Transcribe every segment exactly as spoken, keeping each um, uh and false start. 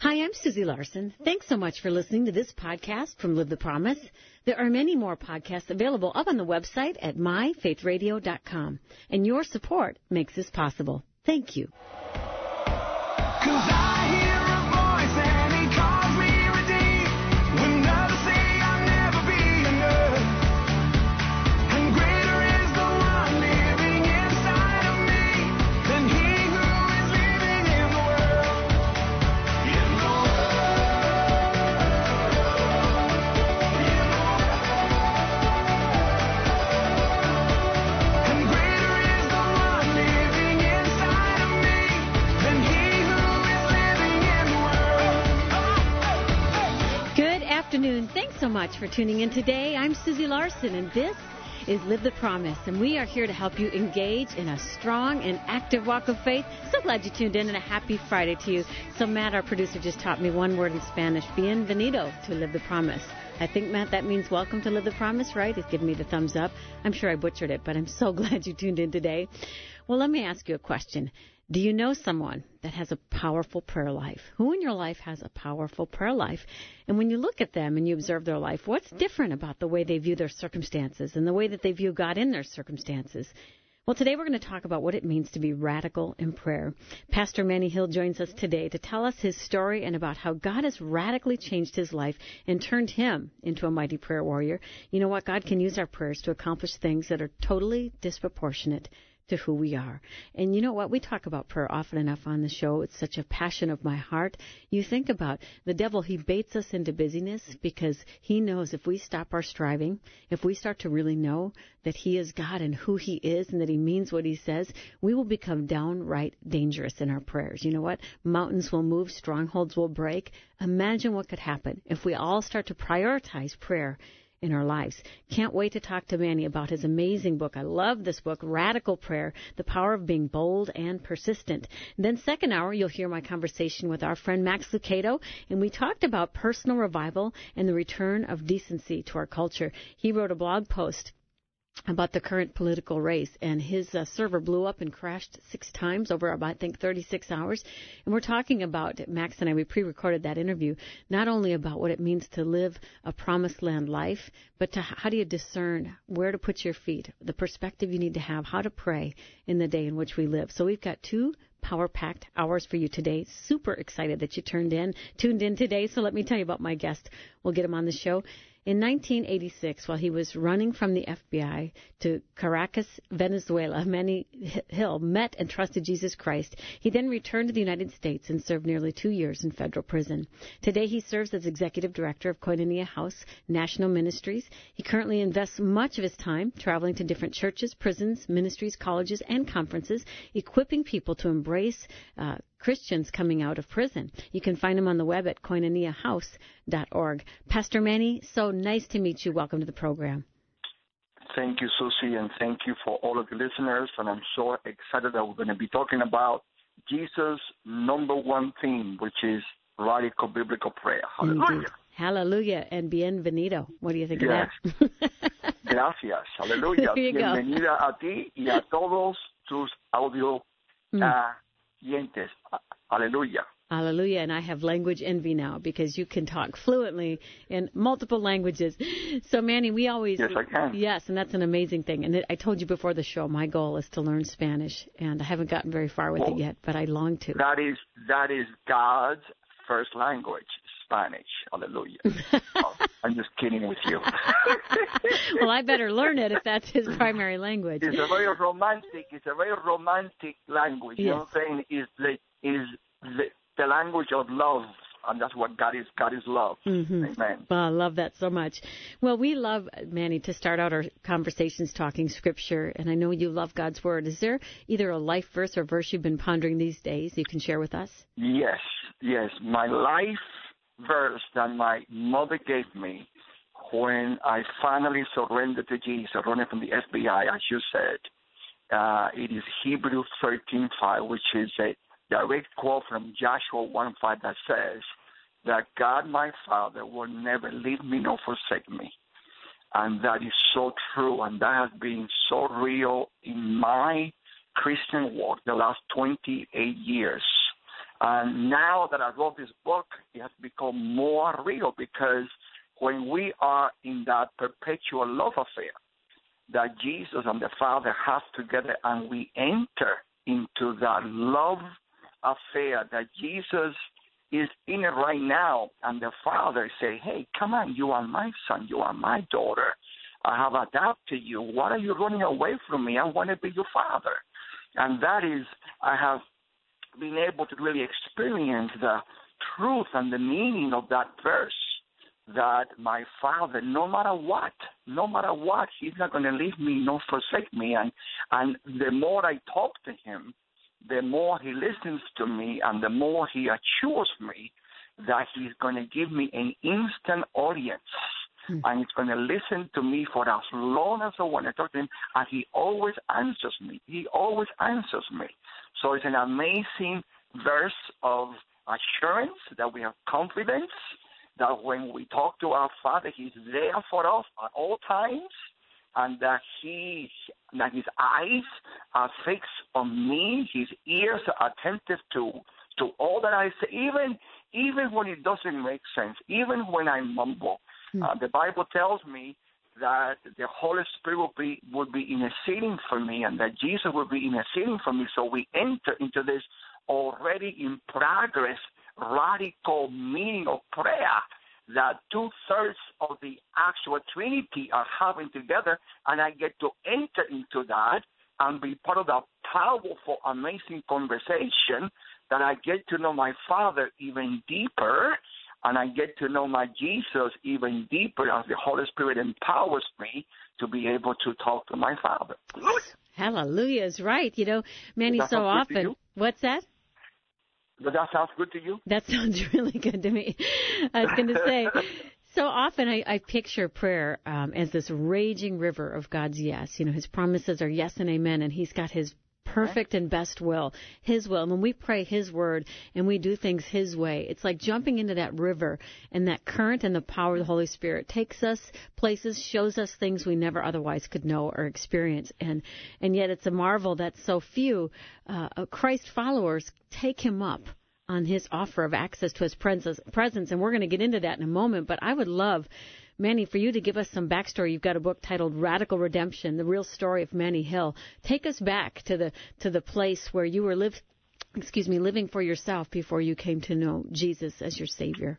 Hi, I'm Susie Larson. Thanks so much for listening to this podcast from Live the Promise. There are many more podcasts available up on the website at my faith radio dot com. And your support makes this possible. Thank you. 'Cause I hear a voice and he calls me redeemed. When others say I'll never be enough. And greater is the one living inside of me than he who is living in the world. In the And greater is the one living inside of me than he who is living in the world. Good afternoon. Thanks so much for tuning in today. I'm Susie Larson, and this is Live the Promise, and we are here to help you engage in a strong and active walk of faith. So glad you tuned in, and a happy Friday to you. So Matt, our producer, just taught me one word in Spanish, bienvenido to Live the Promise. I think, Matt, that means welcome to Live the Promise, right? He's giving me the thumbs up. I'm sure I butchered it, but I'm so glad you tuned in today. Well, let me ask you a question. Do you know someone that has a powerful prayer life? Who in your life has a powerful prayer life? And when you look at them and you observe their life, what's different about the way they view their circumstances and the way that they view God in their circumstances? Well, today we're going to talk about what it means to be radical in prayer. Pastor Manny Hill joins us today to tell us his story and about how God has radically changed his life and turned him into a mighty prayer warrior. You know what? God can use our prayers to accomplish things that are totally disproportionate to who we are. And you know what? We talk about prayer often enough on the show. It's such a passion of my heart. You think about the devil, he baits us into busyness because he knows if we stop our striving, if we start to really know that he is God and who he is and that he means what he says, we will become downright dangerous in our prayers. You know what? Mountains will move, strongholds will break. Imagine what could happen if we all start to prioritize prayer in our lives. Can't wait to talk to Manny about his amazing book. I love this book, Radical Prayer, The Power of Being Bold and Persistent. And then second hour, you'll hear my conversation with our friend Max Lucado, and we talked about personal revival and the return of decency to our culture. He wrote a blog post about the current political race, and his uh, server blew up and crashed six times over about, I think, thirty-six hours. And we're talking about, Max and I, we pre-recorded that interview, not only about what it means to live a promised land life, but to how do you discern where to put your feet, the perspective you need to have, how to pray in the day in which we live. So we've got two power-packed hours for you today. Super excited that you turned in, tuned in today. So let me tell you about my guest. We'll get him on the show. In nineteen eighty-six, while he was running from the F B I to Caracas, Venezuela, Manny Hill met and trusted Jesus Christ. He then returned to the United States and served nearly two years in federal prison. Today, he serves as executive director of Koinonia House National Ministries. He currently invests much of his time traveling to different churches, prisons, ministries, colleges, and conferences, equipping people to embrace uh, Christians coming out of prison. You can find him on the web at koinonia house dot org. Pastor Manny, so nice to meet you. Welcome to the program. Thank you, Susie, and thank you for all of the listeners. And I'm so excited that we're going to be talking about Jesus' number one theme, which is radical biblical prayer. Hallelujah. Indeed. Hallelujah and bienvenido. What do you think yes. of that? Gracias. Aleluya. There you go. Bienvenida a ti y a todos tus audio Mm. uh, oyentes. Aleluya. Hallelujah. And I have language envy now because you can talk fluently in multiple languages. So, Manny, we always... Yes, I can. Yes, and that's an amazing thing. And I told you before the show, my goal is to learn Spanish, and I haven't gotten very far with Well, it yet, but I long to. That is that is God's first language, Spanish. Hallelujah. Oh, I'm just kidding with you. Well, I better learn it if that's his primary language. It's a very romantic. It's a very romantic language. You know what I'm saying? Is the is the, the language of love, and that's what God is. God is love. Mm-hmm. Amen. Well, I love that so much. Well, we love, Manny, to start out our conversations talking Scripture, and I know you love God's Word. Is there either a life verse or verse you've been pondering these days you can share with us? Yes, yes. My life verse that my mother gave me when I finally surrendered to Jesus, running from the F B I, as you said, uh, it is Hebrews thirteen five, which is a direct quote from Joshua one five that says that God, my Father, will never leave me nor forsake me. And that is so true, and that has been so real in my Christian walk the last twenty-eight years. And now that I wrote this book, it has become more real because when we are in that perpetual love affair that Jesus and the Father have together, and we enter into that love affair that Jesus is in it right now, and the Father say, hey, come on, you are my son, you are my daughter. I have adopted you. Why are you running away from me? I want to be your father. And that is, I have been able to really experience the truth and the meaning of that verse, that my Father, no matter what, no matter what, he's not going to leave me nor forsake me. And, and the more I talk to him, the more he listens to me, and the more he assures me that he's going to give me an instant audience. Mm. And he's going to listen to me for as long as I want to talk to him, and he always answers me. He always answers me. So it's an amazing verse of assurance that we have confidence that when we talk to our Father, he's there for us at all times, and that he, that his eyes are fixed on me, his ears are attentive to to all that I say, even even when it doesn't make sense, even when I mumble. Mm. Uh, the Bible tells me that the Holy Spirit will be will be interceding for me, and that Jesus will be interceding for me. So we enter into this already in progress, radical meaning of prayer that two-thirds of the actual Trinity are having together, and I get to enter into that and be part of that powerful, amazing conversation that I get to know my Father even deeper, and I get to know my Jesus even deeper as the Holy Spirit empowers me to be able to talk to my Father. Hallelujah is right. You know, Manny, so often. What's that? Does that sound good to you? That sounds really good to me. I was going to say, so often I, I picture prayer um, as this raging river of God's yes. You know, his promises are yes and amen, and he's got his perfect and best will, his will. And when we pray his word and we do things his way, it's like jumping into that river, and that current and the power of the Holy Spirit takes us places, shows us things we never otherwise could know or experience. And and yet it's a marvel that so few uh, Christ followers take him up on his offer of access to his presence. And we're going to get into that in a moment. But I would love, Manny, for you to give us some backstory. You've got a book titled Radical Redemption, the real story of Manny Hill. Take us back to the to the place where you were live, excuse me, living for yourself before you came to know Jesus as your Savior.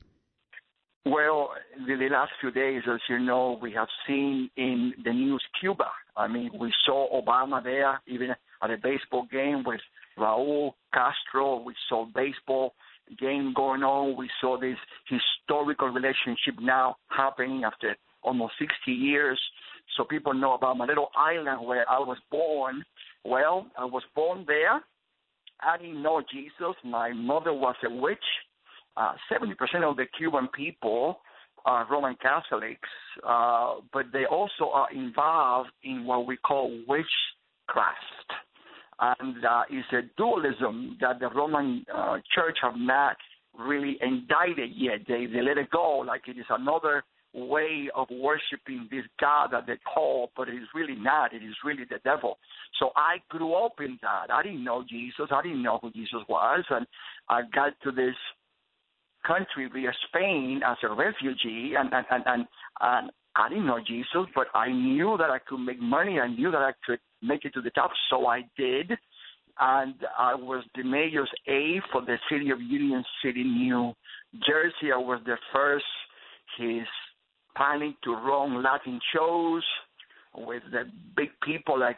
Well, the, the last few days, as you know, we have seen in the news Cuba. I mean, we saw Obama there, even at a baseball game with Raul Castro. We saw baseball game going on. We saw this historical relationship now happening after almost sixty years. So people know about my little island where I was born. Well, I was born there. I didn't know Jesus. My mother was a witch. Uh, seventy percent of the Cuban people are Roman Catholics, uh, but they also are involved in what we call witchcraft. And uh, it's a dualism that the Roman uh, Church have not really indicted yet. They, they let it go like it is another way of worshiping this God that they call, but it is really not. It is really the devil. So I grew up in that. I didn't know Jesus. I didn't know who Jesus was. And I got to this country via Spain as a refugee, and, and, and, and, and I didn't know Jesus, but I knew that I could make money. I knew that I could make it to the top, so I did. And I was the mayor's aide for the city of Union City, New Jersey. I was the first. He's planning to run Latin shows with the big people like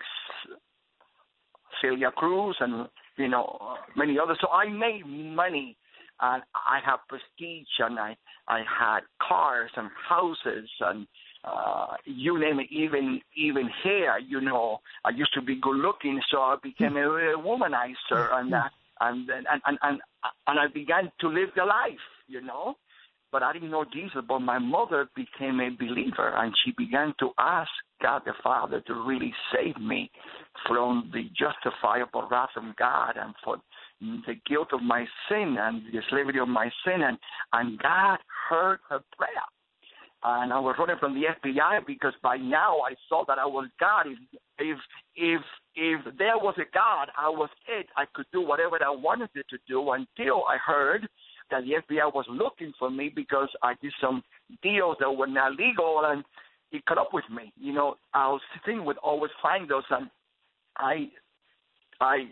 Celia Cruz and, you know, many others. So I made money. And I had prestige, and I, I had cars and houses, and uh, you name it, even even hair. You know, I used to be good looking, so I became a, a womanizer, and, uh, and and and and and I began to live the life. You know, but I didn't know Jesus. But my mother became a believer, and she began to ask God the Father to really save me from the justifiable wrath of God and for the guilt of my sin and the slavery of my sin, and, and God heard her prayer. And I was running from the F B I because by now I saw that I was God. If, if if if there was a God, I was it. I could do whatever I wanted it to do until I heard that the F B I was looking for me because I did some deals that were not legal, and it caught up with me. You know, our thing would always find those, and I, I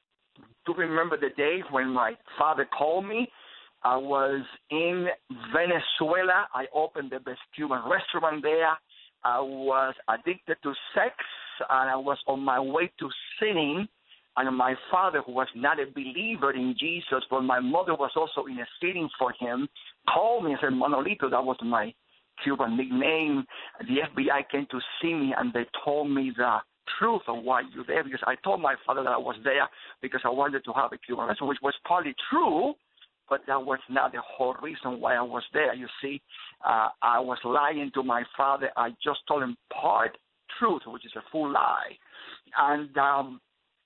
do remember the day when my father called me. I was in Venezuela. I opened the best Cuban restaurant there. I was addicted to sex, and I was on my way to sinning. And my father, who was not a believer in Jesus, but my mother was also in a sitting for him, called me and said, Manolito, that was my Cuban nickname. The F B I came to see me, and they told me the truth of why you're there, because I told my father that I was there because I wanted to have a Cuban restaurant, which was partly true, but that was not the whole reason why I was there. You see, uh, I was lying to my father. I just told him part truth, which is a full lie. And um,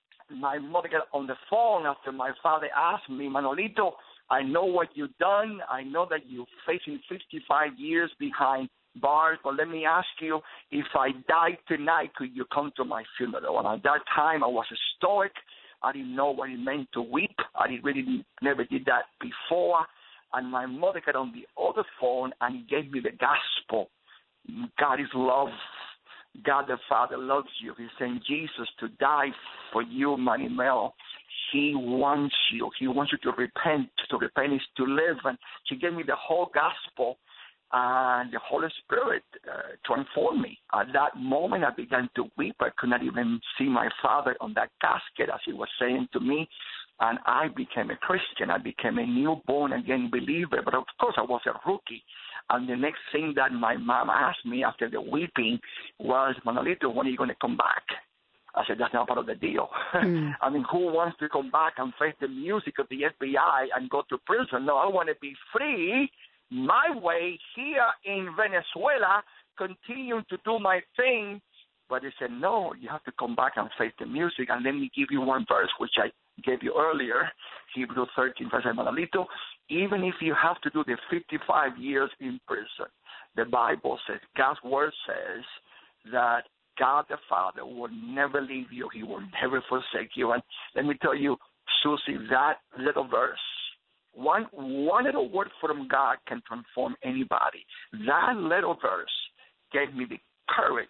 my mother got on the phone after my father asked me, Manolito, I know what you've done. I know that you're facing fifty-five years behind bars, but let me ask you, if I die tonight, could you come to my funeral? And at that time, I was a stoic. I didn't know what it meant to weep. I really never did that before. And my mother got on the other phone and gave me the gospel. God is love. God the Father loves you. He sent Jesus to die for you, Manny Mel. He wants you. He wants you to repent. To repent is to live. And she gave me the whole gospel. And the Holy Spirit uh, transformed me. At that moment, I began to weep. I could not even see my father on that casket, as he was saying to me. And I became a Christian. I became a newborn again believer. But of course, I was a rookie. And the next thing that my mom asked me after the weeping was, Manolito, when are you going to come back? I said, that's not part of the deal. Mm. I mean, who wants to come back and face the music of the F B I and go to prison? No, I want to be free my way here in Venezuela, continuing to do my thing. But they said, no, you have to come back and face the music. And let me give you one verse, which I gave you earlier, Hebrews thirteen, verse Manolito. Even if you have to do the fifty-five years in prison, the Bible says, God's word says that God the Father will never leave you. He will never forsake you. And let me tell you, Susie, that little verse, One one little word from God can transform anybody. That little verse gave me the courage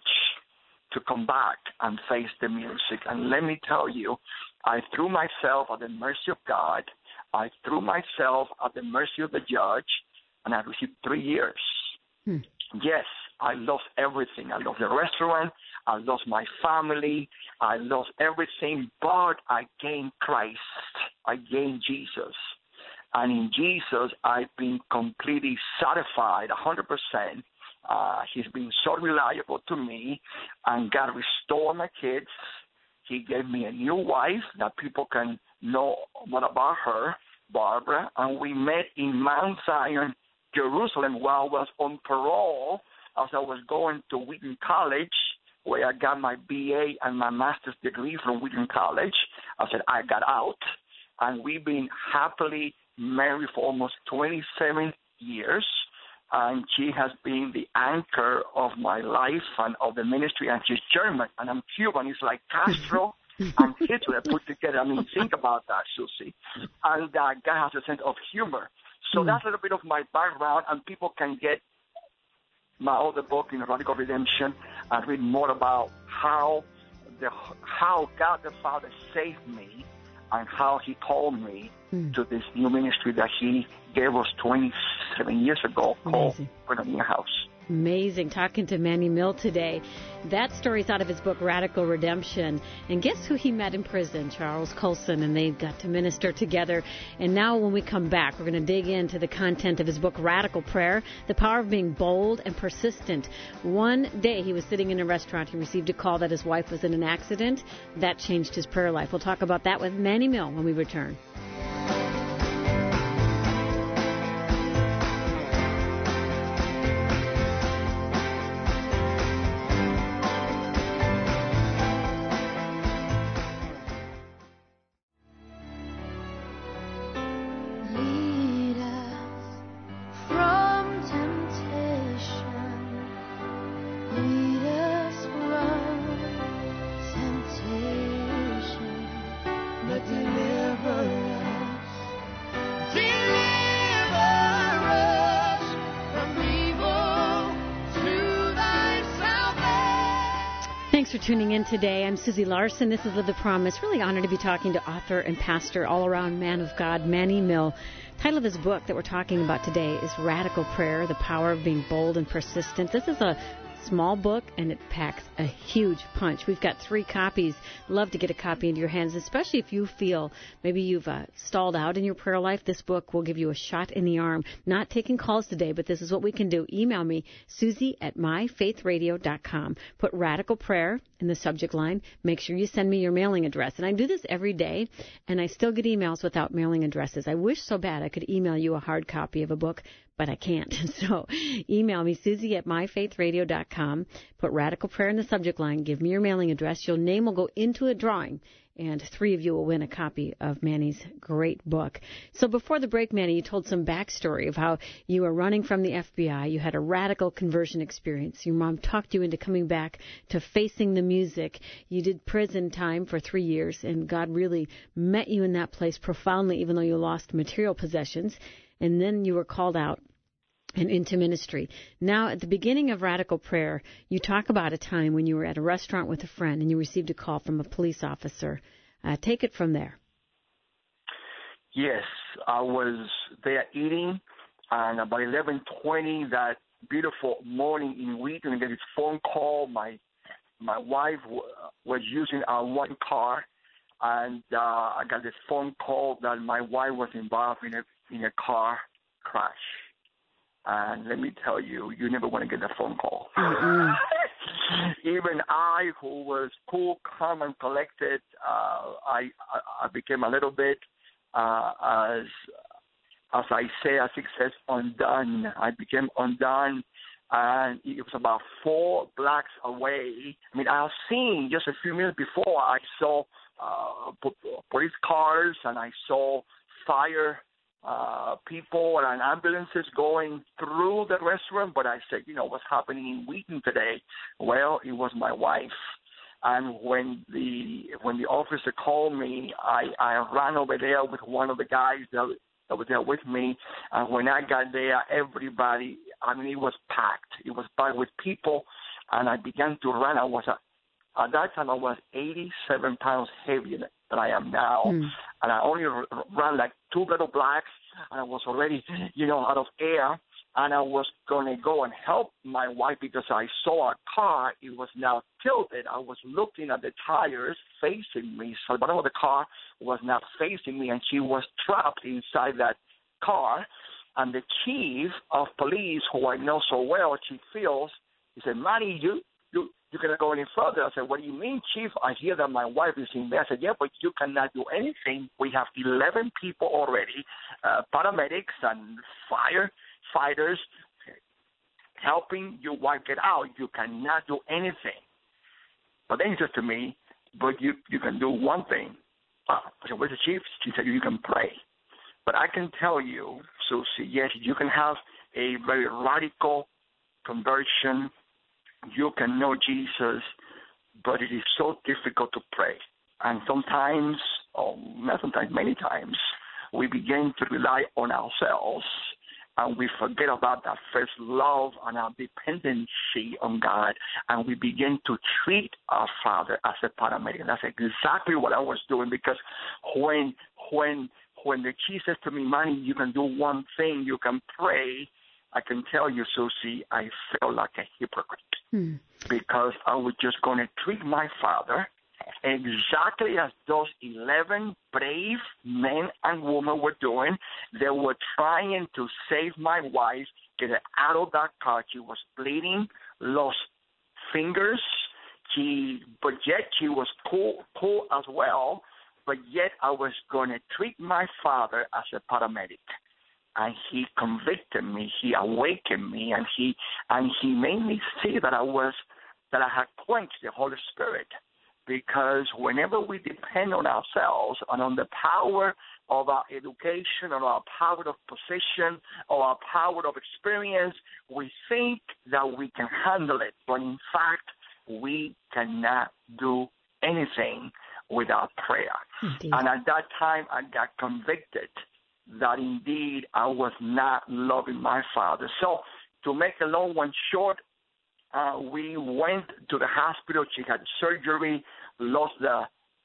to come back and face the music. And let me tell you, I threw myself at the mercy of God. I threw myself at the mercy of the judge, and I received three years. Hmm. Yes, I lost everything. I lost the restaurant. I lost my family. I lost everything, but I gained Christ. I gained Jesus. And in Jesus, I've been completely satisfied, one hundred percent. Uh, he's been so reliable to me, and God restored my kids. He gave me a new wife that people can know more about her, Barbara, and we met in Mount Zion, Jerusalem, while I was on parole as I was going to Wheaton College, where I got my B A and my master's degree from Wheaton College. I said, I got out, and we've been happily married for almost twenty-seven years, and she has been the anchor of my life and of the ministry, and she's German, and I'm Cuban. It's like Castro and Hitler put together. I mean, think about that, Susie. And uh, God has a sense of humor. So mm. that's a little bit of my background, and people can get my other book, in Radical Redemption, and read more about how the how God the Father saved me and how he called me mm. to this new ministry that he gave us twenty-seven years ago called Koinonia House. Amazing. Talking to Manny Mill today. That story's out of his book, Radical Redemption. And guess who he met in prison? Charles Colson. And they got to minister together. And now when we come back, we're going to dig into the content of his book, Radical Prayer, the power of being bold and persistent. One day he was sitting in a restaurant. He received a call that his wife was in an accident. That changed his prayer life. We'll talk about that with Manny Mill when we return. Temptation. Thanks for tuning in today. I'm Susie Larson. This is Live the Promise. Really honored to be talking to author and pastor, all-around man of God, Manny Mill. The title of his book that we're talking about today is Radical Prayer, The Power of Being Bold and Persistent. This is a small book, and it packs a huge punch. We've got three copies. Love to get a copy into your hands, especially if you feel maybe you've uh, stalled out in your prayer life. This book will give you a shot in the arm. Not taking calls today, but this is what we can do. Email me, Susie at my faith radio dot com. Put Radical Prayer in the subject line. Make sure you send me your mailing address. And I do this every day, and I still get emails without mailing addresses. I wish so bad I could email you a hard copy of a book, but I can't. So email me, Susie at my faith radio dot com. Put Radical Prayer in the subject line. Give me your mailing address. Your name will go into a drawing, and three of you will win a copy of Manny's great book. So before the break, Manny, you told some backstory of how you were running from the F B I. You had a radical conversion experience. Your mom talked you into coming back to facing the music. You did prison time for three years, and God really met you in that place profoundly, even though you lost material possessions. And then you were called out and into ministry. Now, at the beginning of Radical Prayer, you talk about a time when you were at a restaurant with a friend and you received a call from a police officer. Uh, take it from there. Yes, I was there eating, and about eleven twenty that beautiful morning in Wheaton, I get this phone call. My my wife w- was using our one car, and uh, I got this phone call that my wife was involved in a in a car crash. And let me tell you, you never want to get that phone call. Even I, who was cool, calm, and collected, uh, I, I I became a little bit, uh, as as I say, as it says, undone. I became undone, and it was about four blocks away. I mean, I have seen just a few minutes before, I saw uh, police cars, and I saw fire Uh, people and ambulances going through the restaurant, but I said, you know, what's happening in Wheaton today? Well, it was my wife. And when the when the officer called me, I, I ran over there with one of the guys that, that was there with me. And when I got there, everybody, I mean, it was packed. It was packed with people, and I began to run. I was, a, at that time, I was eighty-seven pounds heavier than I am now. Mm. And I only ran like two little blocks, and I was already, you know, out of air. And I was going to go and help my wife because I saw a car. It was now tilted. I was looking at the tires facing me. So the bottom of the car was now facing me, and she was trapped inside that car. And the chief of police, who I know so well, Chief Fields, he said, Manny, you, you, you cannot go any further. I said, what do you mean, Chief? I hear that my wife is in there. I said, yeah, but you cannot do anything. We have eleven people already, uh, paramedics and firefighters helping your wife get out. You cannot do anything. But then he said to me, but you, you can do one thing. Uh, I said, where's the chief? She said, you can pray. But I can tell you, Susie, yes, you can have a very radical conversion. You can know Jesus, but it is so difficult to pray. And sometimes, or not sometimes, many times, we begin to rely on ourselves, and we forget about that first love and our dependency on God, and we begin to treat our Father as a paramedic. That's exactly what I was doing, because when when when the chief says to me, Manny, you can do one thing, you can pray, I can tell you, Susie, I felt like a hypocrite hmm. because I was just going to treat my father exactly as those eleven brave men and women were doing. They were trying to save my wife, get her out of that car. She was bleeding, lost fingers, she, but yet she was cool, cool as well, but yet I was going to treat my father as a paramedic. And he convicted me, he awakened me, and he and he made me see that I was that I had quenched the Holy Spirit. Because whenever we depend on ourselves and on the power of our education, or our power of position, or our power of experience, we think that we can handle it. But in fact, we cannot do anything without prayer. Indeed. And at that time, I got convicted that indeed I was not loving my father. So to make a long one short, Uh, we went to the hospital. She had surgery, lost the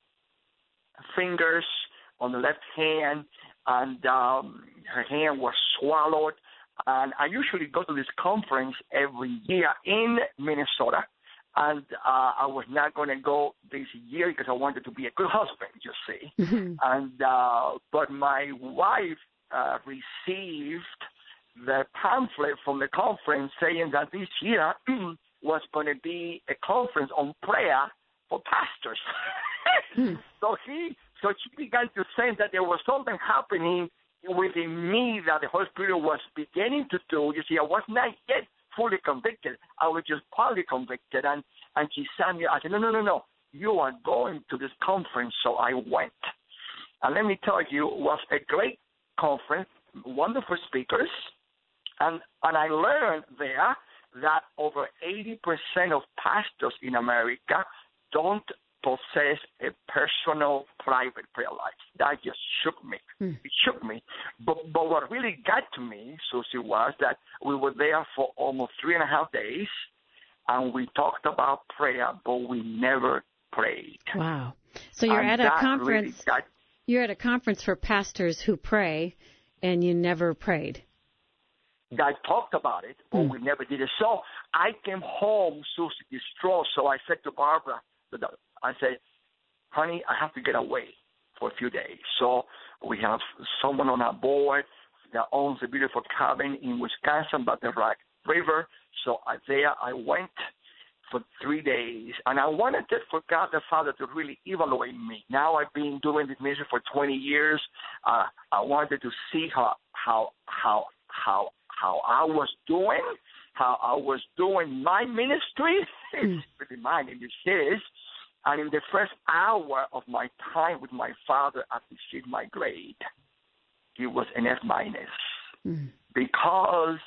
fingers on the left hand, and um, her hand was swallowed. And I usually go to this conference every year in Minnesota. And uh, I was not going to go this year because I wanted to be a good husband, you see. Mm-hmm. And uh, but my wife uh, received the pamphlet from the conference saying that this year was going to be a conference on prayer for pastors. hmm. So he, so she began to sense that there was something happening within me that the Holy Spirit was beginning to do. You see, I was not yet fully convicted. I was just partly convicted. And, and she said me, I said, no, no, no, no. You are going to this conference. So I went. And let me tell you, it was a great conference, wonderful speakers. And, and I learned there that over eighty percent of pastors in America don't possess a personal, private prayer life. That just shook me. Mm. It shook me. But, but what really got to me, Susie, was that we were there for almost three and a half days, and we talked about prayer, but we never prayed. Wow. So you're and at a conference. Really got, you're at a conference for pastors who pray, and you never prayed. I talked about it, but mm. we never did it. So I came home, Susie, distraught. So I said to Barbara, I said, honey, I have to get away for a few days. So we have someone on our board that owns a beautiful cabin in Wisconsin by the Rock River. So I, there I went for three days. And I wanted to, for God the Father to really evaluate me. Now I've been doing this ministry for twenty years. Uh, I wanted to see how how how how how I was doing, how I was doing my ministry. It's pretty mine, it is. And in the first hour of my time with my father, I received my grade. It was an F minus mm. because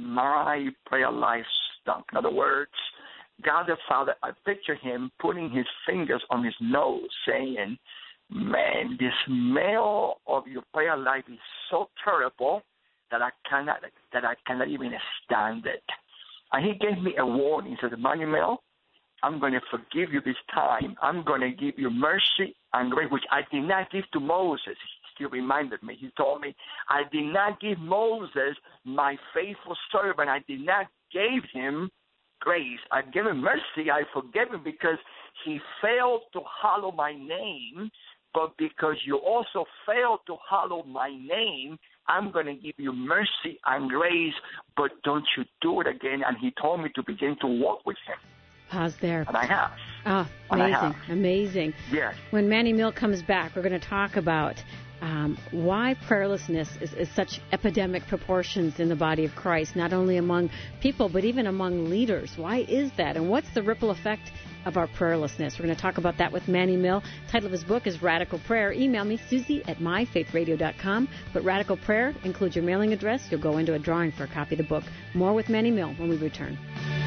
my prayer life stunk. In other words, God the Father, I picture him putting his fingers on his nose, saying, "Man, the smell of your prayer life is so terrible that I cannot that I cannot even stand it." And he gave me a warning. He said, "Emmanuel, I'm going to forgive you this time. I'm going to give you mercy and grace," which I did not give to Moses. He reminded me. He told me, I did not give Moses, my faithful servant. I did not give him grace. I gave him mercy. I forgave him because he failed to hallow my name. But because you also failed to hallow my name, I'm going to give you mercy and grace, but don't you do it again. And he told me to begin to walk with him. Pause there. And I have. Oh, amazing, amazing. Yes. When Manny Mill comes back, we're going to talk about um, why prayerlessness is, is such epidemic proportions in the body of Christ, not only among people, but even among leaders. Why is that? And what's the ripple effect of our prayerlessness? We're going to talk about that with Manny Mill. The title of his book is Radical Prayer. Email me, Susie at my faith radio dot com. But Radical Prayer includes your mailing address. You'll go into a drawing for a copy of the book. More with Manny Mill when we return.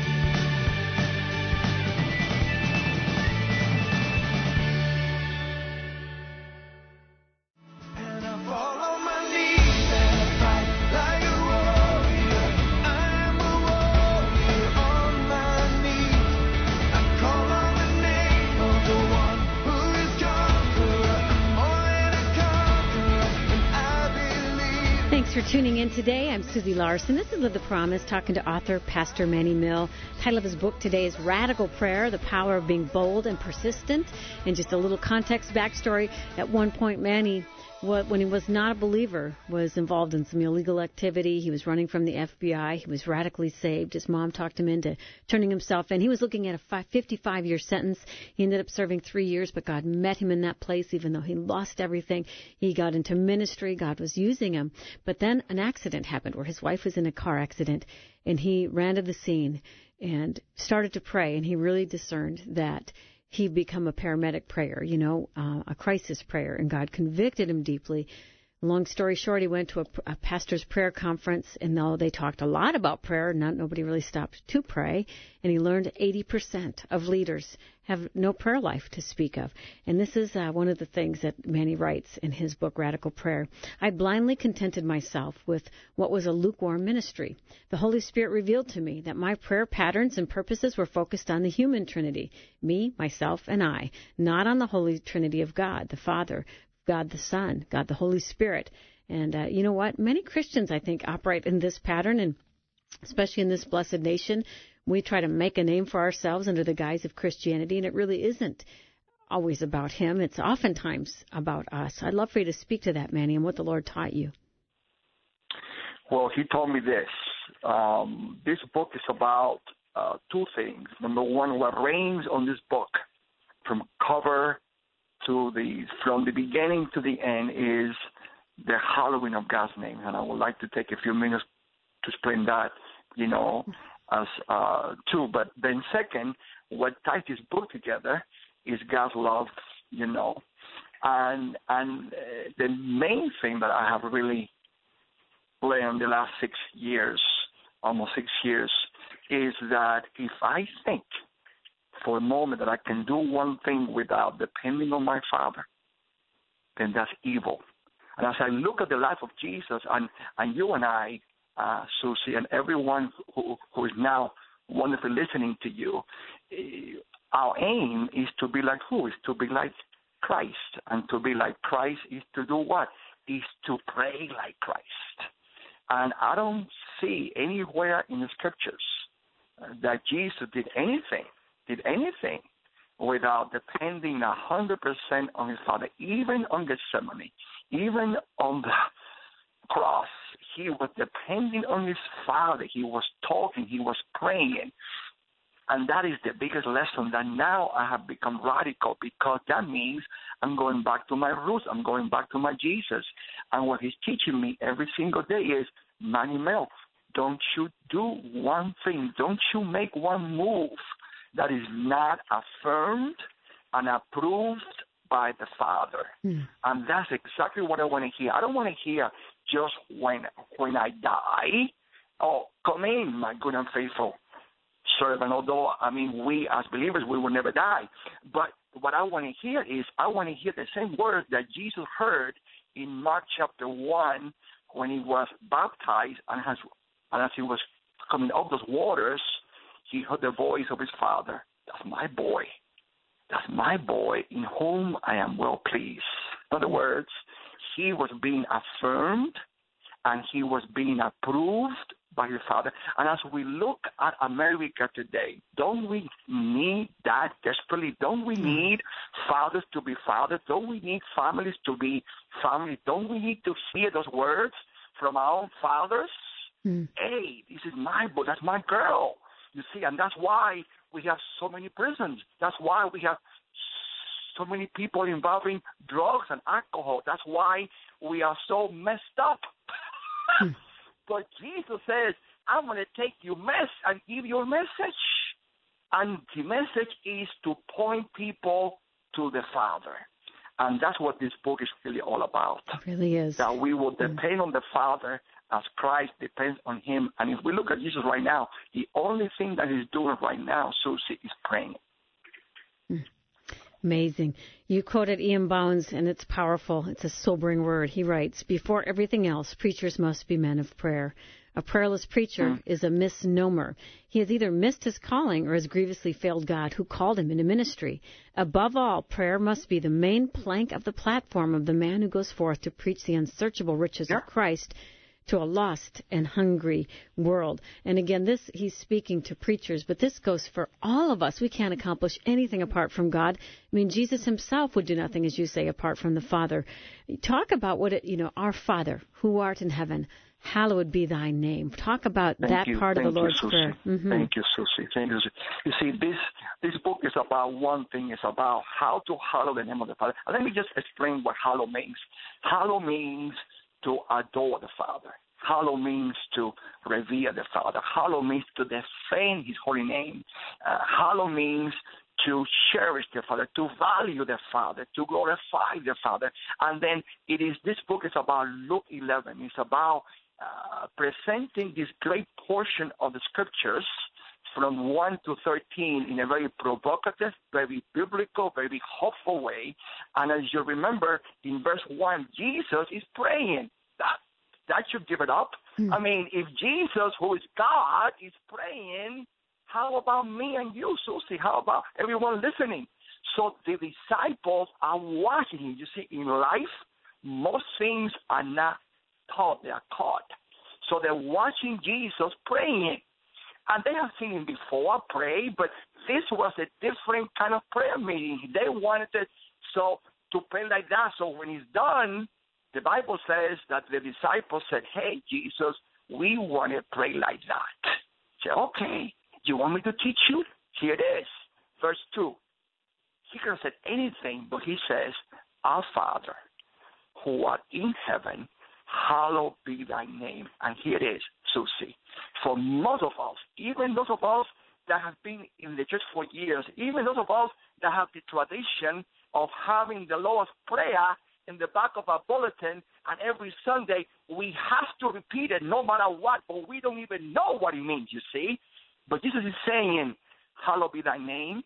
For tuning in today. I'm Susie Larson. This is Live the Promise, talking to author Pastor Manny Mill. The title of his book today is Radical Prayer, The Power of Being Bold and Persistent. And just a little context, backstory. At one point, Manny, when he was not a believer, was involved in some illegal activity. He was running from the F B I. He was radically saved. His mom talked him into turning himself in. He was looking at a fifty-five-year sentence. He ended up serving three years, but God met him in that place, even though he lost everything. He got into ministry. God was using him. But then an accident happened where his wife was in a car accident, and he ran to the scene and started to pray, and he really discerned that he'd become a paramedic prayer, you know, uh, a crisis prayer, and God convicted him deeply Long story short, he went to a, a pastor's prayer conference, and though they talked a lot about prayer, not nobody really stopped to pray, and he learned eighty percent of leaders have no prayer life to speak of. And this is uh, one of the things that Manny writes in his book, Radical Prayer. I blindly contented myself with what was a lukewarm ministry. The Holy Spirit revealed to me that my prayer patterns and purposes were focused on the human Trinity, me, myself, and I, not on the Holy Trinity of God, the Father, God the Son, God the Holy Spirit. And uh, you know what? Many Christians, I think, operate in this pattern, and especially in this blessed nation, we try to make a name for ourselves under the guise of Christianity, and it really isn't always about Him. It's oftentimes about us. I'd love for you to speak to that, Manny, and what the Lord taught you. Well, He told me this. Um, this book is about uh, two things. Number one, what reigns on this book from cover to the, from the beginning to the end is the hallowing of God's name. And I would like to take a few minutes to explain that, you know, as uh, too. But then second, what ties this book together is God's love, you know. And, and uh, the main thing that I have really learned the last six years, almost six years, is that if I think for a moment that I can do one thing without depending on my Father, then that's evil. And as I look at the life of Jesus, and, and you and I, uh, Susie, and everyone who, who is now wonderfully listening to you, our aim is to be like who? Is to be like Christ. And to be like Christ is to do what? Is to pray like Christ. And I don't see anywhere in the Scriptures that Jesus did anything did anything without depending one hundred percent on His Father. Even on Gethsemane, even on the cross, He was depending on His Father. He was talking. He was praying. And that is the biggest lesson that now I have become radical, because that means I'm going back to my roots. I'm going back to my Jesus. And what He's teaching me every single day is, Manny Mel, don't you do one thing. Don't you make one move that is not affirmed and approved by the Father. Mm. And that's exactly what I want to hear. I don't want to hear just when when I die, oh, come in, my good and faithful servant. Although, I mean, we as believers, we will never die. But what I want to hear is, I want to hear the same words that Jesus heard in Mark chapter one when He was baptized, and as, and as He was coming out of those waters, He heard the voice of His Father. That's my boy. That's my boy in whom I am well pleased. In other words, He was being affirmed and He was being approved by His Father. And as we look at America today, don't we need that desperately? Don't we need fathers to be fathers? Don't we need families to be families? Don't we need to hear those words from our own fathers? Mm. Hey, this is my boy. That's my girl. You see, and that's why we have so many prisons. That's why we have so many people involving drugs and alcohol. That's why we are so messed up. Hmm. But Jesus says, I'm going to take your mess and give you a message. And the message is to point people to the Father. And that's what this book is really all about. It really is. That we will depend mm. on the Father as Christ depends on Him. And if we look at Jesus right now, the only thing that He's doing right now, Susie, is praying. Mm. Amazing. You quoted Ian Bounds, and it's powerful. It's a sobering word. He writes, before everything else, preachers must be men of prayer. A prayerless preacher mm. is a misnomer. He has either missed his calling or has grievously failed God, who called him into ministry. Above all, prayer must be the main plank of the platform of the man who goes forth to preach the unsearchable riches yeah. of Christ to a lost and hungry world. And again, this he's speaking to preachers, but this goes for all of us. We can't accomplish anything apart from God. I mean, Jesus Himself would do nothing, as you say, apart from the Father. Talk about what it, you know, our Father, who art in heaven, hallowed be Thy name. Talk about Thank that you. part Thank of the Lord's you, Prayer. Mm-hmm. Thank you, Susie. Thank you, Susie. You see, this this book is about one thing. It's about how to hallow the name of the Father. And let me just explain what hallow means. Hallow means to adore the Father. Hallow means to revere the Father. Hallow means to defend His holy name. Uh, hallow means to cherish their Father, to value their Father, to glorify their Father. And then it is, this book is about Luke eleven. It's about uh, presenting this great portion of the Scriptures from one to thirteen in a very provocative, very biblical, very hopeful way. And as you remember, in verse one, Jesus is praying. That, that should give it up. Mm. I mean, if Jesus, who is God, is praying, how about me and you, Susie? How about everyone listening? So the disciples are watching him. You see, in life, most things are not taught, they are caught. So they're watching Jesus praying. And they have seen him before pray, but this was a different kind of prayer meeting. They wanted it so to pray like that. So when he's done, the Bible says that the disciples said, hey, Jesus, we want to pray like that. Say, okay, you want me to teach you? Here it is. Verse two. He could have said anything, but he says, our Father, who art in heaven, hallowed be thy name. And here it is, Susie. For most of us, even those of us that have been in the church for years, even those of us that have the tradition of having the Lord's Prayer in the back of our bulletin, and every Sunday we have to repeat it no matter what, but we don't even know what it means, you see. But Jesus is saying, hallowed be thy name,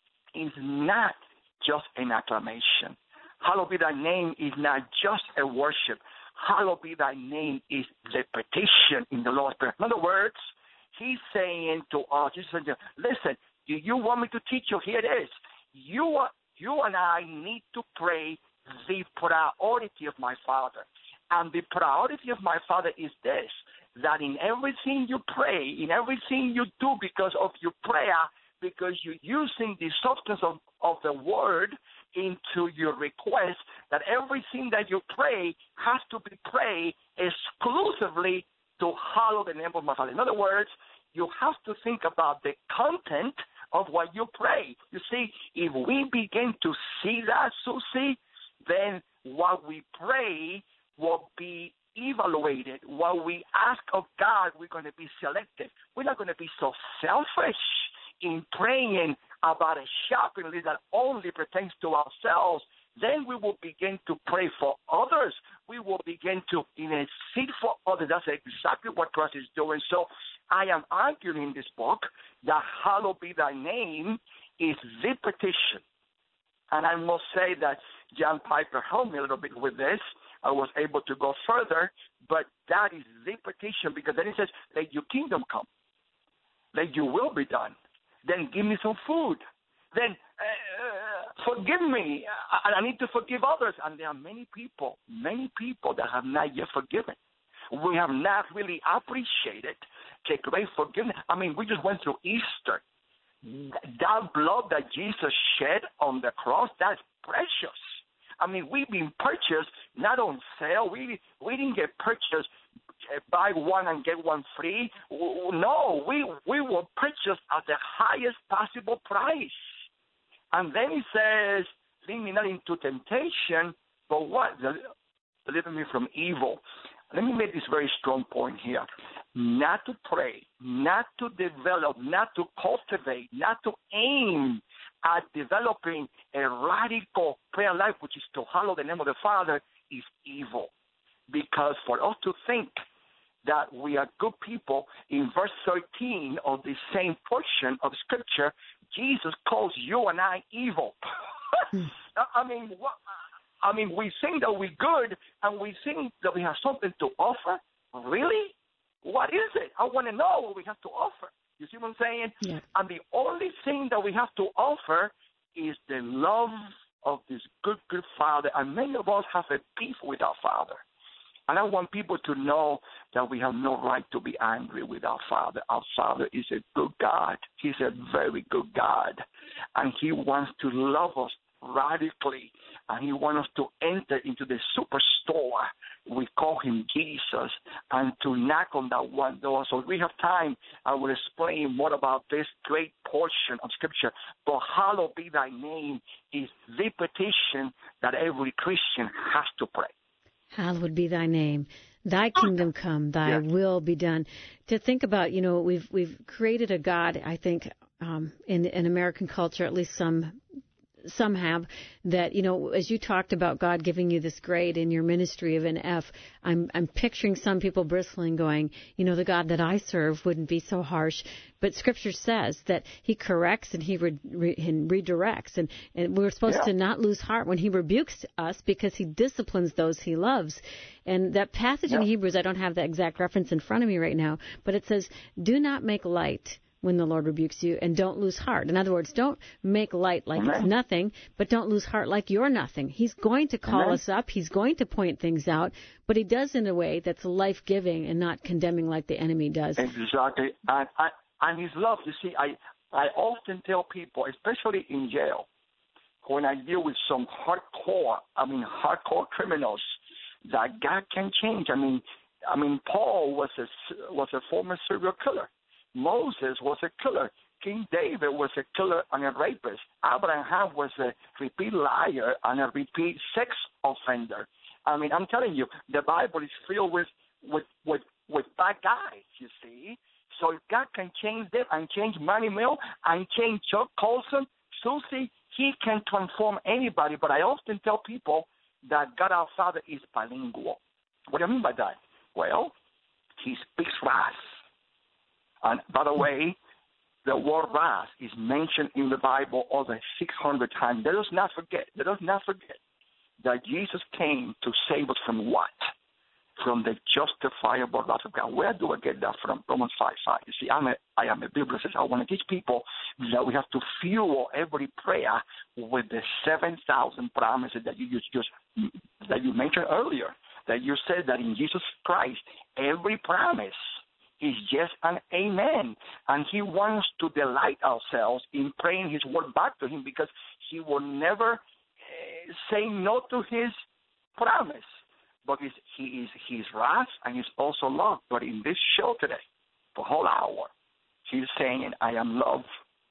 is not just an acclamation. Hallowed be thy name is not just a worship. Hallowed be thy name is the petition in the Lord's Prayer. In other words, he's saying to us, Jesus said, listen, do you want me to teach you? Here it is. You, are, you and I need to pray the priority of my Father. And the priority of my Father is this, that in everything you pray, in everything you do because of your prayer, because you're using the substance of, of the word into your request, that everything that you pray has to be prayed exclusively to hallow the name of my Father. In other words, you have to think about the content of what you pray. You see, if we begin to see that, Susie, then what we pray will be evaluated. What we ask of God, we're going to be selective. We're not going to be so selfish in praying about a shopping list that only pertains to ourselves. Then we will begin to pray for others. We will begin to intercede for others. That's exactly what Christ is doing. So I am arguing in this book that hallowed be thy name is the petition. And I must say that John Piper helped me a little bit with this. I was able to go further, but that is the petition, because then it says, let your kingdom come. Let your will be done. Then give me some food. Then uh, forgive me. I, I need to forgive others. And there are many people, many people that have not yet forgiven. We have not really appreciated the great forgiveness. I mean, we just went through Easter. That blood that Jesus shed on the cross, that's precious. I mean, we've been purchased not on sale. We we didn't get purchased buy one and get one free. No, we we were purchased at the highest possible price. And then he says, lead me not into temptation, but what? Deliver me from evil. Let me make this very strong point here. Not to pray, not to develop, not to cultivate, not to aim at developing a radical prayer life, which is to hallow the name of the Father, is evil. Because for us to think that we are good people, in verse thirteen of the same portion of Scripture, Jesus calls you and I evil. I mean, what? I mean, we think that we're good, and we think that we have something to offer. Really? What is it? I want to know what we have to offer. You see what I'm saying? Yeah. And the only thing that we have to offer is the love of this good, good Father. And many of us have a beef with our Father. And I want people to know that we have no right to be angry with our Father. Our Father is a good God. He's a very good God. And He wants to love us radically. And He wants us to enter into the superstore. We call Him Jesus. And to knock on that one door. So if we have time, I will explain more about this great portion of Scripture. But hallowed be thy name is the petition that every Christian has to pray. Hallowed be thy name. Thy kingdom come, thy yeah. will be done. To think about, you know, we've we've created a God, I think, um, in, in American culture, at least some some have, that, you know, as you talked about God giving you this grade in your ministry of an F, I'm I'm picturing some people bristling going, you know, the God that I serve wouldn't be so harsh. But Scripture says that he corrects and he re- re- and redirects. And, and we're supposed Yeah. to not lose heart when he rebukes us because he disciplines those he loves. And that passage in Yeah. Hebrews, I don't have the exact reference in front of me right now, but it says, do not make light when the Lord rebukes you, and don't lose heart. In other words, don't make light like Amen. it's nothing, but don't lose heart like you're nothing. He's going to call Amen. us up. He's going to point things out, but he does in a way that's life-giving and not condemning like the enemy does. Exactly. And, and, and his love, you see, I, I often tell people, especially in jail, when I deal with some hardcore, I mean, hardcore criminals, that God can change. I mean, I mean, Paul was a, was a former serial killer. Moses was a killer. King David was a killer and a rapist. Abraham was a repeat liar and a repeat sex offender. I mean, I'm telling you, the Bible is filled with with with, with bad guys, you see. So if God can change them and change Manny Mill and change Chuck Colson, Susie, he can transform anybody. But I often tell people that God our Father is bilingual. What do I mean by that? Well, he speaks wrath. And by the way, the word wrath is mentioned in the Bible over six hundred times. Let us not forget, let us not forget that Jesus came to save us from what? From the justifiable wrath of God. Where do I get that from? Romans five five. You see, I'm a, I am a biblicist. I want to teach people that we have to fuel every prayer with the seven thousand promises that you just, just that you mentioned earlier. That you said that in Jesus Christ, every promise is yes and amen. And he wants to delight ourselves in praying his word back to him, because he will never uh, say no to his promise. But he's, he is his wrath and he's also love. But in this show today, for a whole hour, he's saying, I am love.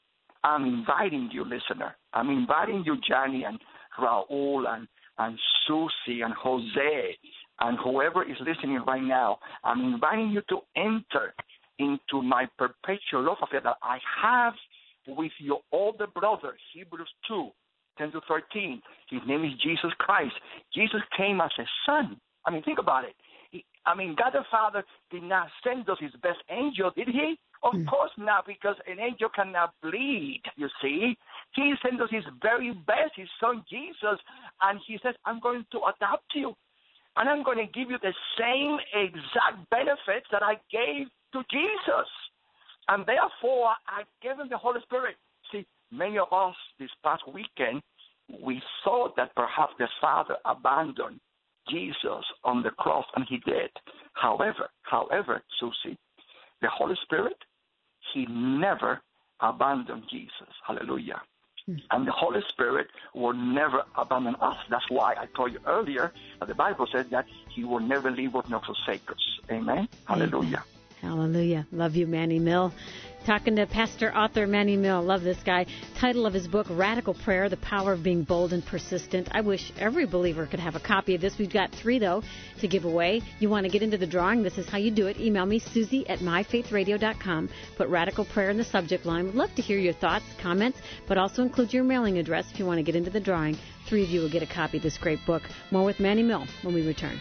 I'm inviting you, listener. I'm inviting you, Johnny and Raul and, and Susie and Jose and whoever is listening right now. I'm inviting you to enter into my perpetual love affair that I have with your older brother, Hebrews two, ten to thirteen. His name is Jesus Christ. Jesus came as a son. I mean, think about it. He, I mean, God the Father did not send us his best angel, did he? Of mm. course not, because an angel cannot bleed, you see. He sent us his very best, his son Jesus, and he says, I'm going to adopt you. And I'm going to give you the same exact benefits that I gave to Jesus. And therefore, I gave him the Holy Spirit. See, many of us this past weekend, we thought that perhaps the Father abandoned Jesus on the cross, and he did. However, however, Susie, the Holy Spirit, he never abandoned Jesus. Hallelujah. And the Holy Spirit will never abandon us. That's why I told you earlier that the Bible says that he will never leave us nor forsake us. Amen? Hallelujah. Hallelujah. Love you, Manny Mill. Talking to pastor, author Manny Mill. Love this guy. Title of his book, Radical Prayer, The Power of Being Bold and Persistent. I wish every believer could have a copy of this. We've got three, though, to give away. You want to get into the drawing? This is how you do it. Email me, Susie at my faith radio dot com. Put Radical Prayer in the subject line. We'd love to hear your thoughts, comments, but also include your mailing address if you want to get into the drawing. Three of you will get a copy of this great book. More with Manny Mill when we return.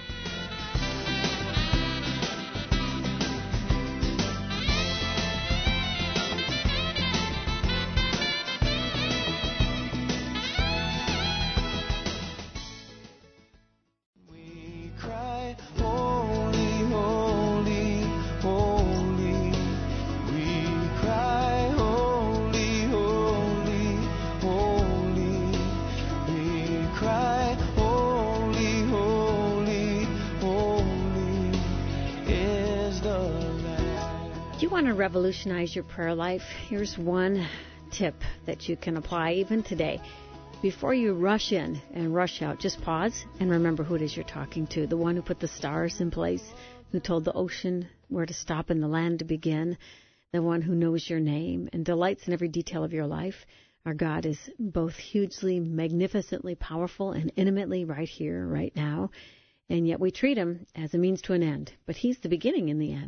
Revolutionize your prayer life. Here's one tip that you can apply even today. Before you rush in and rush out, just pause and remember who it is you're talking to. The one who put the stars in place, who told the ocean where to stop and the land to begin, the one who knows your name and delights in every detail of your life. Our God is both hugely, magnificently powerful and intimately right here, right now. And yet we treat him as a means to an end. But he's the beginning and the end.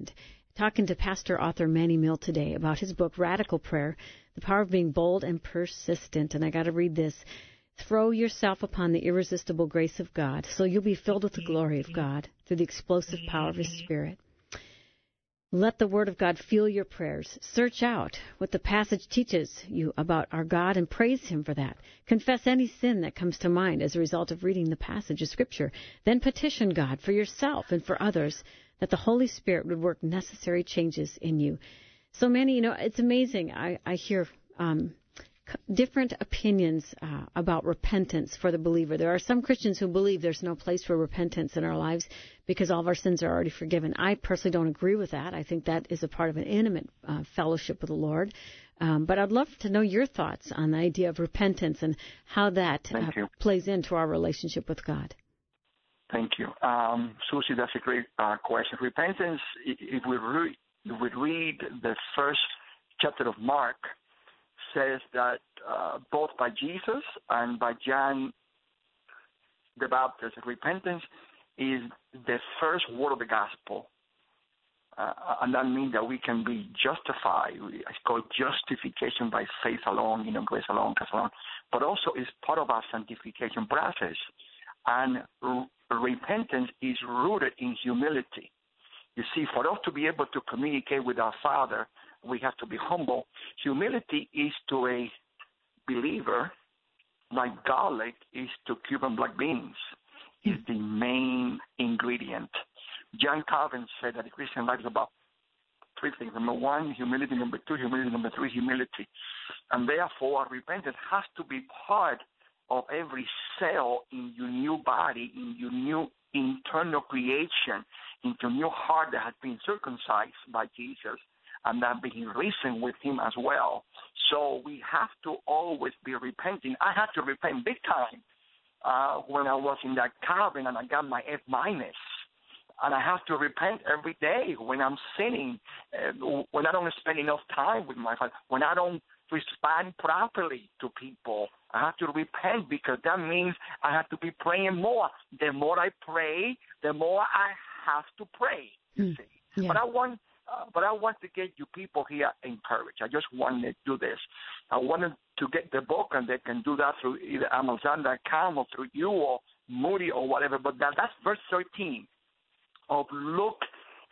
talking to pastor author Manny Mill today about his book, Radical Prayer, The Power of Being Bold and Persistent. And I got to read this. Throw yourself upon the irresistible grace of God, so you'll be filled with the glory of God through the explosive power of His Spirit. Let the Word of God fuel your prayers. Search out what the passage teaches you about our God and praise Him for that. Confess any sin that comes to mind as a result of reading the passage of Scripture. Then petition God for yourself and for others that the Holy Spirit would work necessary changes in you. So many, you know, it's amazing. I, I hear um, different opinions uh, about repentance for the believer. There are some Christians who believe there's no place for repentance in our lives because all of our sins are already forgiven. I personally don't agree with that. I think that is a part of an intimate uh, fellowship with the Lord. Um, but I'd love to know your thoughts on the idea of repentance and how that uh, plays into our relationship with God. Thank you. Um, Susie, that's a great uh, question. Repentance, if we, re- if we read the first chapter of Mark, says that uh, both by Jesus and by John the Baptist, repentance is the first word of the gospel. Uh, and that means that we can be justified. It's called justification by faith alone, you know, grace alone, grace alone. But also it's part of our sanctification process. And r- repentance is rooted in humility. You see, for us to be able to communicate with our Father, we have to be humble. Humility is to a believer like garlic is to Cuban black beans. Is the main ingredient. John Calvin said that the Christian life is about three things. Number one, humility. Number two, humility. Number three, humility. And therefore, repentance has to be part of every cell in your new body, in your new internal creation, into your new heart that has been circumcised by Jesus and that being risen with Him as well. So we have to always be repenting. I had to repent big time uh, when I was in that cabin and I got my F minus. And I have to repent every day when I'm sinning, uh, when I don't spend enough time with my Father, when I don't respond properly to people. I have to repent because that means I have to be praying more. The more I pray, the more I have to pray, you mm. see. Yeah. But I want uh, but I want to get you people here encouraged. I just want to do this. I wanted to get the book, and they can do that through either Amazon dot com or through you or Moody or whatever. But that, that's verse thirteen of Luke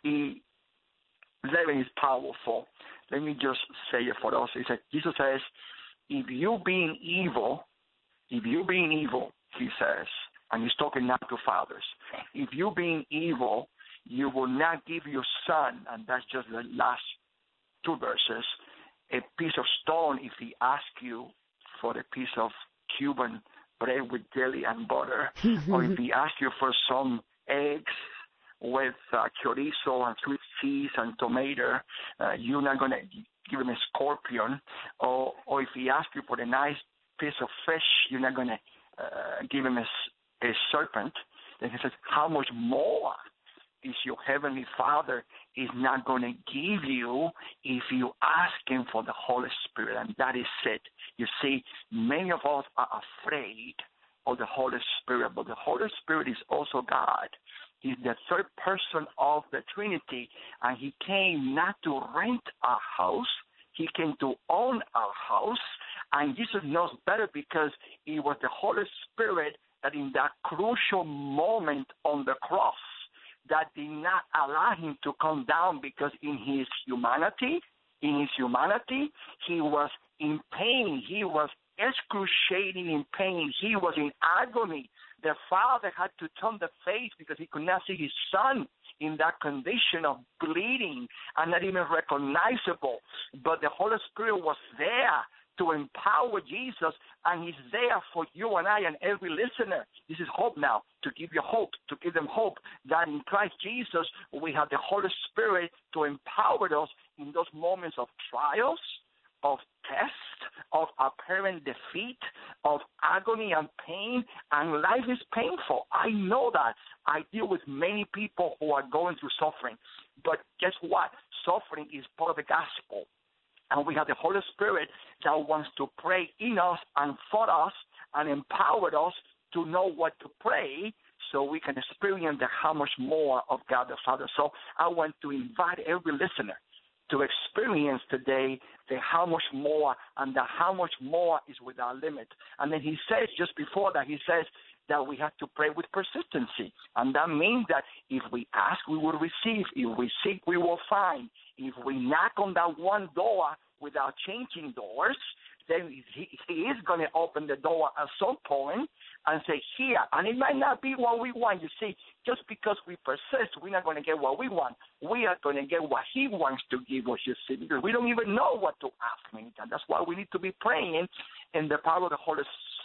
eleven is powerful. Let me just say it for us. He said, Jesus says, if you being evil, if you being evil, he says, and he's talking now to fathers, if you being evil, you will not give your son, and that's just the last two verses, a piece of stone if he asks you for a piece of Cuban bread with jelly and butter, or if he asks you for some eggs with uh, chorizo and sweet cheese and tomato, uh, you're not going to give him a scorpion. Or, or if he asks you for a nice piece of fish, you're not going to uh, give him a, a serpent. Then he says, how much more is your heavenly Father is not going to give you if you ask him for the Holy Spirit? And that is it. You see, many of us are afraid of the Holy Spirit, but the Holy Spirit is also God. He's the third person of the Trinity, and he came not to rent our house. He came to own our house, and Jesus knows better because it was the Holy Spirit that in that crucial moment on the cross that did not allow him to come down, because in his humanity, in his humanity, he was in pain. He was excruciating in pain. He was in agony. The Father had to turn the face because he could not see his Son in that condition of bleeding and not even recognizable. But the Holy Spirit was there to empower Jesus, and he's there for you and I and every listener. This is hope now, to give you hope, to give them hope that in Christ Jesus we have the Holy Spirit to empower us in those moments of trials, of test, of apparent defeat, of agony and pain, and life is painful. I know that. I deal with many people who are going through suffering. But guess what? Suffering is part of the gospel. And we have the Holy Spirit that wants to pray in us and for us and empower us to know what to pray so we can experience the how much more of God the Father. So I want to invite every listener to experience today the how much more, and the how much more is without limit. And then he says, just before that, he says that we have to pray with persistency. And that means that if we ask, we will receive. If we seek, we will find. If we knock on that one door without changing doors, then he, he is going to open the door at some point and say, here. And it might not be what we want. You see, just because we persist, we're not going to get what we want. We are going to get what he wants to give us, you see, because we don't even know what to ask many times. That's why we need to be praying in the power of the Holy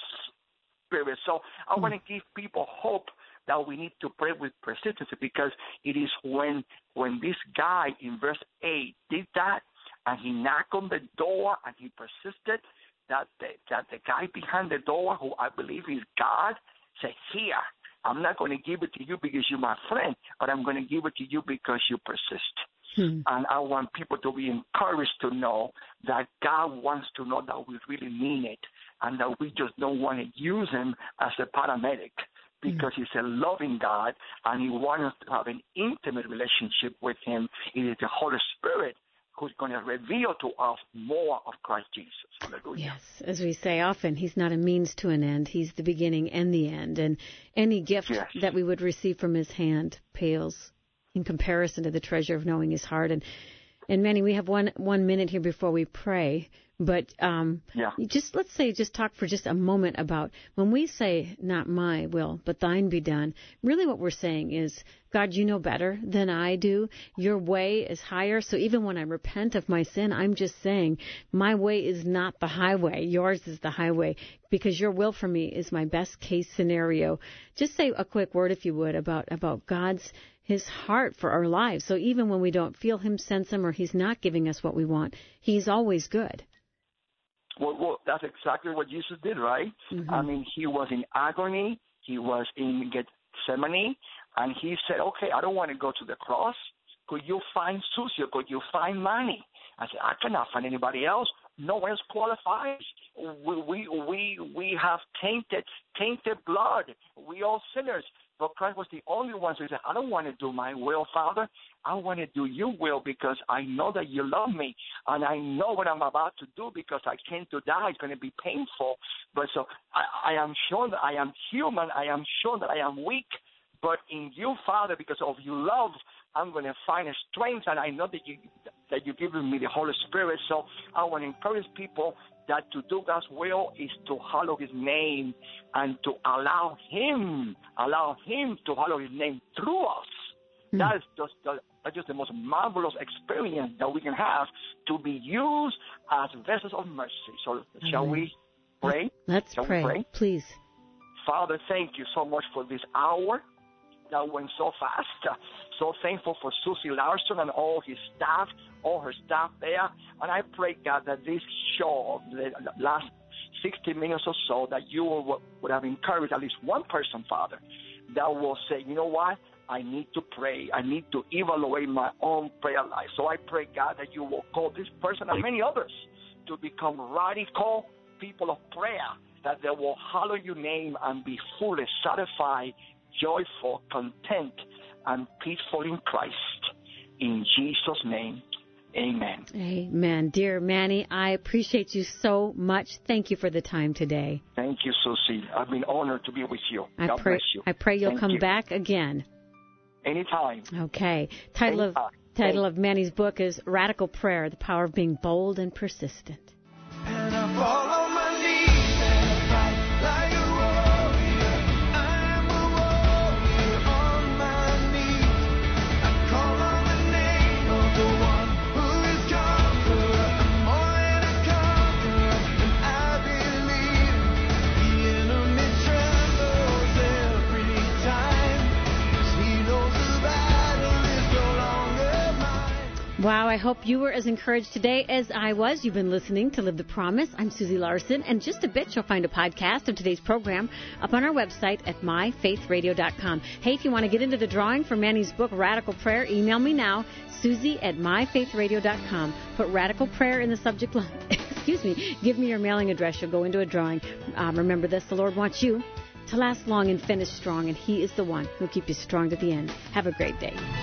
Spirit. So I want to give people hope that we need to pray with persistency, because it is when when this guy in verse eight did that, and he knocked on the door and he persisted, that the, that the guy behind the door, who I believe is God, said, here, I'm not going to give it to you because you're my friend, but I'm going to give it to you because you persist. Hmm. And I want people to be encouraged to know that God wants to know that we really mean it, and that we just don't want to use him as a paramedic, because he's a loving God, and he wants us to have an intimate relationship with him. It is the Holy Spirit who's going to reveal to us more of Christ Jesus. Hallelujah. Yes, as we say often, he's not a means to an end. He's the beginning and the end. And any gift yes. that we would receive from his hand pales in comparison to the treasure of knowing his heart. And, and Manny, we have one, one minute here before we pray. But um, yeah. just let's say, just talk for just a moment about when we say, not my will, but thine be done, really what we're saying is, God, you know better than I do. Your way is higher. So even when I repent of my sin, I'm just saying my way is not the highway. Yours is the highway, because your will for me is my best case scenario. Just say a quick word, if you would, about, about God's his heart for our lives. So even when we don't feel him, sense him, or he's not giving us what we want, he's always good. Well, well, that's exactly what Jesus did, right? Mm-hmm. I mean, he was in agony. He was in Gethsemane, and he said, okay, I don't want to go to the cross. Could you find Susie? Could you find Manny? I said, I cannot find anybody else. No one else qualifies. We we we, we have tainted, tainted blood. We all sinners. But Christ was the only one who said, I don't want to do my will, Father. I want to do your will, because I know that you love me, and I know what I'm about to do, because I came to die. It's going to be painful. But so I, I am sure that I am human. I am sure that I am weak. But in you, Father, because of your love, I'm going to find a strength, and I know that you that you've given me the Holy Spirit. So I want to encourage people that to do God's will is to hallow his name, and to allow him, allow him to hallow his name through us. Mm. That is just the, that's just the most marvelous experience that we can have, to be used as vessels of mercy. So mm. shall we pray? Let's shall pray. We pray, please. Father, thank you so much for this hour that went so fast. So thankful for Susie Larson and all his staff, all her staff there. And I pray, God, that this show, the last sixty minutes or so, that you will, would have encouraged at least one person, Father, that will say, you know what? I need to pray. I need to evaluate my own prayer life. So I pray, God, that you will call this person and many others to become radical people of prayer, that they will hallow your name and be fully satisfied, joyful, content, and peaceful in Christ. In Jesus' name, amen. Amen. Dear Manny, I appreciate you so much. Thank you for the time today. Thank you, Susie. I've been honored to be with you. I God pray, bless you. I pray you'll Thank come you. back again. Anytime. Okay. Title Anytime. of title of Manny's book is Radical Prayer, The Power of Being Bold and Persistent. And I fall on my knees and I fight like a warrior. I'm a warrior on my knees. I call on the name of the one who is conqueror. I'm more than a conqueror, and I believe the enemy trembles every time, 'cause he knows the battle is no longer mine. Wow, I hope you were as encouraged today as I was. You've been listening to Live the Promise. I'm Susie Larson, and just a bit you'll find a podcast of today's program up on our website at my faith radio dot com. Hey, if you want to get into the drawing for Manny's book, Radical Prayer, email me now, Susie at my faith radio dot com. Put Radical Prayer in the subject line. Excuse me. Give me your mailing address. You'll go into a drawing. Um, remember this, the Lord wants you to last long and finish strong, and He is the one who'll keep you strong to the end. Have a great day.